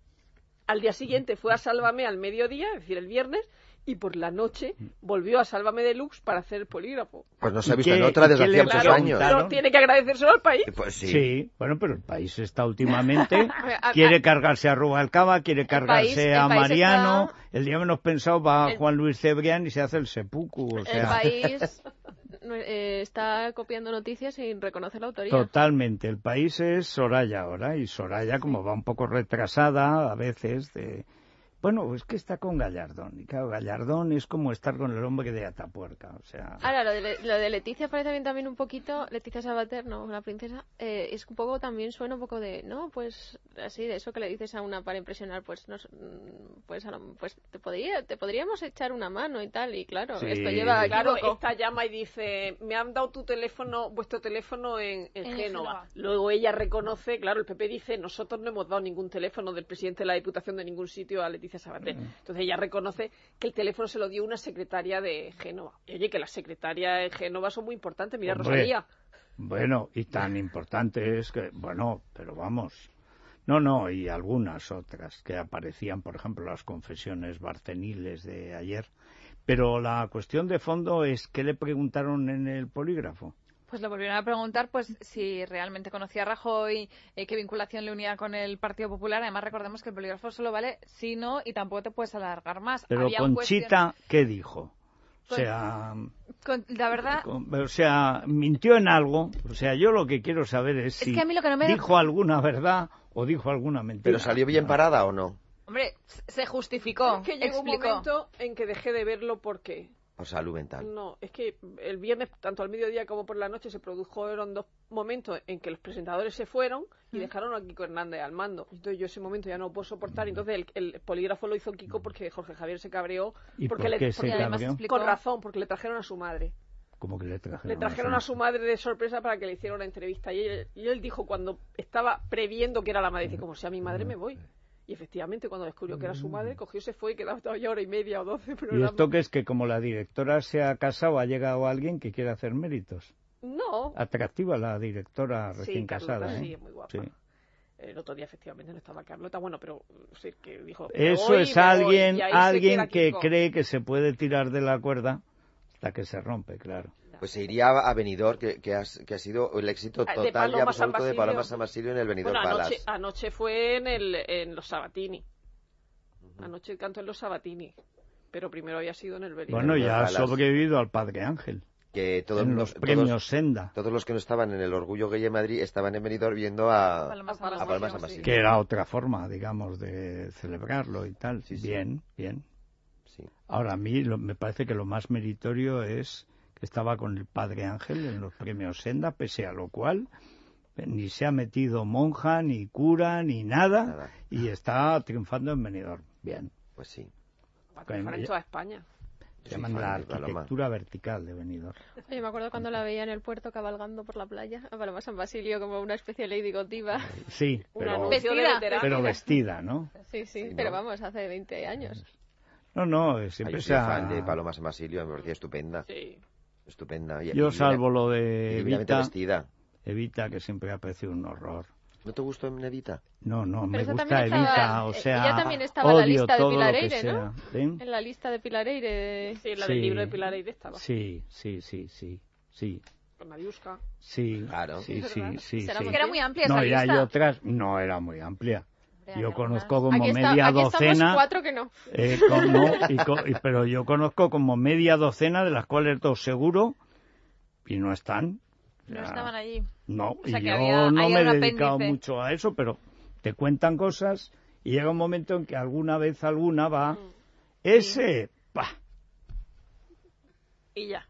Al día siguiente fue a Sálvame al mediodía, es decir, el viernes, y por la noche volvió a Sálvame Deluxe para hacer el polígrafo. Pues no se ha ¿Y visto qué- en otra y desde qué hacía le muchos Claro, años. preguntaron? pero tiene que agradecérselo al país. Pues sí. Sí. bueno, pero el país está últimamente, ver, a- quiere a- cargarse a Rubalcaba, quiere cargarse país- el a país Mariano, está- el día menos pensado va El- Juan Luis Cebrián y se hace el seppuku, o El sea, país eh, está copiando noticias sin reconocer la autoría. totalmente, el país es Soraya ahora, y Soraya como va un poco retrasada a veces, de... bueno, es que está con Gallardón, y claro, Gallardón es como estar con el hombre de Atapuerca, o sea... Ahora, lo de, Le- lo de Leticia parece bien también un poquito, Leticia Sabater, no, la princesa, eh, es un poco, también suena un poco de, no, pues, así, de eso que le dices a una para impresionar, pues, nos, mm, pues, a lo- pues te, podría, te podríamos echar una mano y tal, y claro, Sí. esto lleva a Claro, equívoco. esta llama y dice, me han dado tu teléfono, vuestro teléfono en, en En Génova. Génova. Luego ella reconoce, claro, el P P dice, nosotros no hemos dado ningún teléfono del presidente de la Diputación de ningún sitio a Leticia Sabater. Entonces ella reconoce que el teléfono se lo dio una secretaria de Génova. Y oye, que las secretarias de Génova son muy importantes, mira, Hombre. Rosalía. Bueno, y tan importante es que, bueno, pero vamos. No, no, y algunas otras que aparecían, por ejemplo, las confesiones barceniles de ayer. Pero la cuestión de fondo es, ¿qué le preguntaron en el polígrafo? Pues le volvieron a preguntar pues si realmente conocía a Rajoy, eh, qué vinculación le unía con el Partido Popular. Además, recordemos que el polígrafo solo vale si no y tampoco te puedes alargar más. Pero Había Conchita, ¿qué dijo? O Pues- sea, Con- la verdad, con- o sea, mintió en algo. O sea, yo lo que quiero saber es es si que a mí lo que no me dijo alguna verdad o dijo alguna mentira. ¿Pero salió bien parada o no? Hombre, se justificó, Es que llegó explicó. un momento en que dejé de verlo porque... Por salud mental. No, es que el viernes, tanto al mediodía como por la noche, se produjeron dos momentos en que los presentadores se fueron y dejaron a Kiko Hernández al mando. Entonces yo ese momento ya no lo puedo soportar. Entonces el, el polígrafo lo hizo Kiko porque Jorge Javier se cabreó. ¿Y porque por le, qué se porque además cabreó? explicó- Con razón, porque le trajeron a su madre. Como que le trajeron, Le trajeron a su madre de sorpresa para que le hiciera una entrevista. Y él, y él dijo, cuando estaba previendo que era la madre, dice, como sea mi madre me voy. Y efectivamente, cuando descubrió que era su madre, cogió, se fue y quedaba todavía hora y media o doce ¿Y programas. esto que es que como la directora se ha casado, ha llegado alguien que quiere hacer méritos? No. Atractiva la directora recién Sí, Carlota, casada, ¿eh? sí, es muy guapa. Sí. El otro día efectivamente no estaba Carlota, bueno, pero sí, que dijo... Eso "Me voy, es me voy", alguien, y ahí se alguien queda que Kiko. cree que se puede tirar de la cuerda hasta que se rompe, claro. Pues se iría a Benidorm, que, que, has- que ha sido el éxito Ah, de total y Paloma San absoluto de Basilio. Paloma San Basilio en el Benidorm Bueno, anoche, Palace. anoche fue en, el, en los Sabatini. Anoche cantó en los Sabatini. Pero primero había sido en el Benidorm. Bueno, ya ha Palace. sobrevivido al Padre Ángel. Que todos en los, los premios todos, Senda. todos los que no estaban en el Orgullo Gay en Madrid estaban en Benidorm viendo a, Paloma A San Paloma a Palma San San Basilio. Que era otra forma, digamos, de celebrarlo y tal. Sí, sí. Bien, bien. Sí. Ahora, a mí lo- me parece que lo más meritorio es que estaba con el Padre Ángel en los premios Senda, pese a lo cual eh, ni se ha metido monja, ni cura, ni nada, Nada. y está triunfando en Benidorm. Bien. Pues sí. Va a triunfar en toda España. Se Soy llama fan la de Paloma. arquitectura vertical de Benidorm. Oye, me acuerdo cuando la veía en el puerto cabalgando por la playa, a Paloma San Basilio, como una especie de Lady Godiva. Sí, Un pero, anuncio de Vestida. veterana. pero vestida, ¿no? Sí, sí, Sí, pero ¿no? vamos, hace veinte años. No, no, eh, Ay, siempre yo se soy ha... fan de Paloma San Basilio, me parecía estupenda. Sí. Estupenda. Y- Yo y salvo divina- lo y de divinamente Evita, vestida. Evita, que siempre ha parecido un horror. ¿No te gustó en Evita? No, no, me esa gusta también estaba- Evita, o eh, sea, ella también estaba en la odio lista de todo lo que Pilareire, sea. ¿no? ¿Sí? En la lista de Pilareire. Sí, la Sí. del libro de Pilar Eire estaba. Sí, sí, sí, sí, sí, Con Nadiuska. sí, Claro. sí, Es sí, verdad. sí, Será sí. Es que era muy amplia No, esa y hay lista. otras, no era muy amplia. Hombre, Yo hay conozco algunas. como Aquí, está- media aquí docena, estamos cuatro que no. eh, con- no, y co- y- pero yo conozco como media docena, de las cuales dos seguro, y no están. O No sea, estaban allí. No, O sea y que yo había- no hay me he un dedicado apéndice. mucho a eso, pero te cuentan cosas y llega un momento en que alguna vez alguna va, ese, pa, Y ya.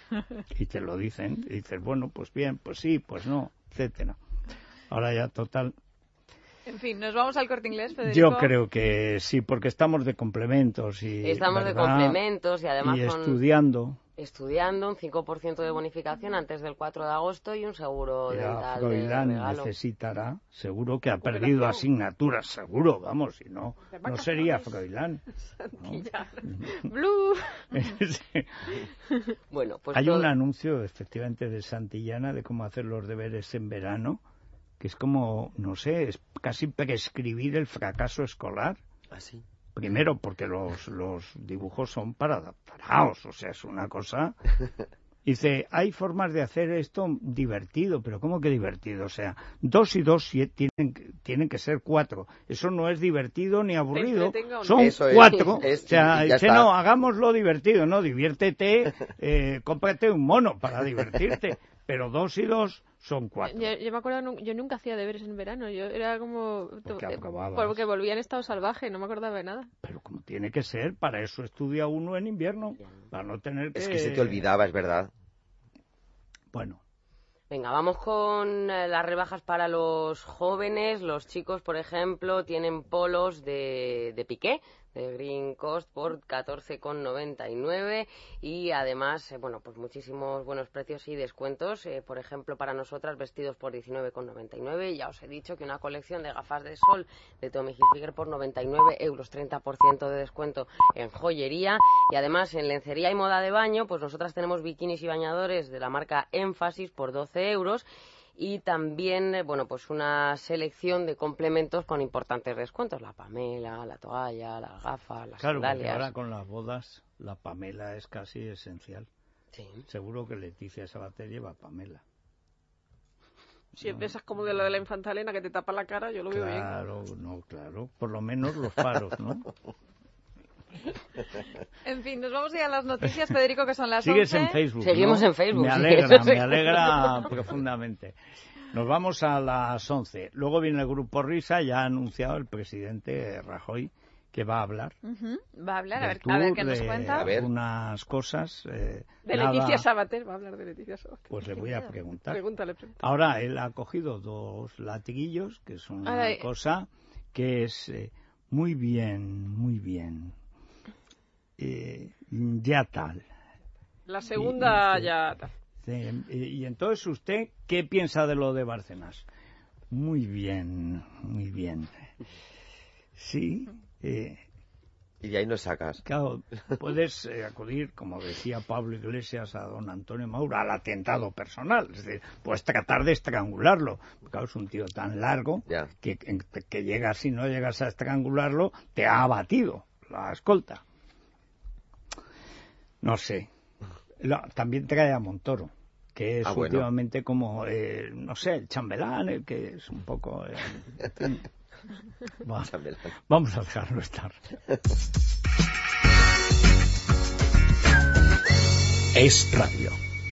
y te lo dicen, y dices, bueno, pues bien, pues sí, pues no, etcétera. Ahora ya, total, En fin, nos vamos al Corte Inglés, Federico. yo creo que sí, porque estamos de complementos y Estamos de ¿verdad? complementos y además y con- estudiando. estudiando un cinco por ciento de bonificación antes del cuatro de agosto y un seguro Mira, dental de Froilán regalo. necesitará, seguro que ha perdido asignaturas, seguro, vamos, si no, no sería Froilán. ¿no? Blue. Sí. Bueno, pues Hay todo- un anuncio, efectivamente, de Santillana de cómo hacer los deberes en verano, que es como, no sé, es casi prescribir el fracaso escolar. Así. Primero, porque los, los dibujos son para adaptados, o sea, es una cosa... Dice, hay formas de hacer esto divertido, pero ¿cómo que divertido? O sea, dos y dos sie- tienen, que- tienen que ser cuatro. Eso no es divertido ni aburrido, entretenga o no. son Eso es, cuatro. es- o sea, y ya dice, está. no, hagámoslo divertido, no, diviértete, eh, cómprate un mono para divertirte, pero dos y dos son cuatro. Yo, yo me acuerdo, nu- yo nunca hacía deberes en verano. Yo era como. Porque eh, aprobabas. Porque volvía en estado salvaje, no me acordaba de nada. Pero como tiene que ser, para eso estudia uno en invierno, para no tener que... Es que se te olvidaba, es verdad. Bueno, Venga, vamos con eh, las rebajas para los jóvenes. Los chicos, por ejemplo, tienen polos de, de piqué, de Green Coast, por catorce con noventa y nueve y además, eh, bueno, pues muchísimos buenos precios y descuentos. Eh, por ejemplo, para nosotras, vestidos por diecinueve con noventa y nueve. Ya os he dicho que una colección de gafas de sol de Tommy Hilfiger por noventa y nueve euros, treinta por ciento de descuento en joyería. Y además, en lencería y moda de baño, pues nosotras tenemos bikinis y bañadores de la marca Énfasis por doce euros. Y también, eh, bueno, pues una selección de complementos con importantes descuentos. La pamela, la toalla, las gafas, las claro, porque sandalias. ahora con las bodas la Pamela es casi esencial. Sí. Seguro que Leticia Sabater lleva Pamela. Si es de esas como de la de la Infanta Elena que te tapa la cara, yo lo veo bien. Claro, no, claro. Por lo menos los faros, ¿no? En fin, nos vamos a ir a las noticias, Federico, que son las Sigues once. en Facebook, Seguimos ¿no? en Facebook, Me sí, alegra, eso sí. me alegra profundamente. Nos vamos a las once. Luego viene el Grupo Risa, ya ha anunciado el presidente Rajoy que va a hablar. Uh-huh. Va a hablar, a ver, tour, a ver qué nos de cuenta. A ver. Unas cosas. Eh, De nada, Leticia Sabater, va a hablar de Leticia Sabater. Pues le voy a preguntar. Pregúntale, pregúntale. Ahora, él ha cogido dos latiguillos, que son una Ay. cosa que es eh, muy bien, muy bien. Eh, ya tal. La segunda Y- y- ya... Sí, y, y entonces, ¿usted qué piensa de lo de Bárcenas? Muy bien, muy bien. Sí, eh, Y de ahí nos sacas. claro, puedes eh, acudir, como decía Pablo Iglesias, a don Antonio Maura, al atentado personal. Es decir, puedes tratar de estrangularlo. Claro, es un tío tan largo Ya. que, que, que llegas, si no llegas a estrangularlo, te ha abatido la escolta. No sé. Lo- también trae a Montoro, que es Ah, bueno. últimamente como, eh, no sé, el chambelán, el que es un poco... eh, en fin. Bueno, Chambelán. vamos a dejarlo estar. Es Radio.